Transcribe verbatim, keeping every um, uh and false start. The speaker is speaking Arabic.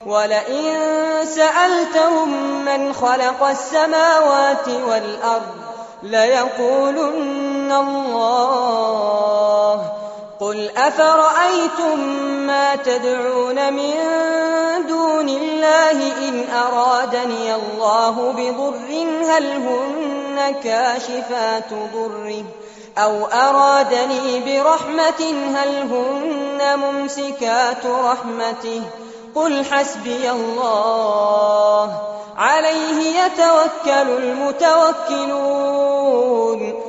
وَلَئِن سَأَلْتَهُم مَّنْ خَلَقَ السَّمَاوَاتِ وَالْأَرْضَ لَيَقُولُنَّ اللَّهُ قُلْ أَفَرَأَيْتُم مَّا تَدْعُونَ مِن دُونِ اللَّهِ إِنْ أَرَادَنِيَ اللَّهُ بِضُرٍّ هَلْ هُنَّ كَاشِفَاتُ ضُرِّهِ أَوْ أَرَادَنِي بِرَحْمَةٍ هَلْ هُنَّ مُمْسِكَاتُ رَحْمَتِهِ قُلْ حَسْبِيَ اللَّهُ عَلَيْهِ يَتَوَكَّلُ الْمُتَوَكِّلُونَ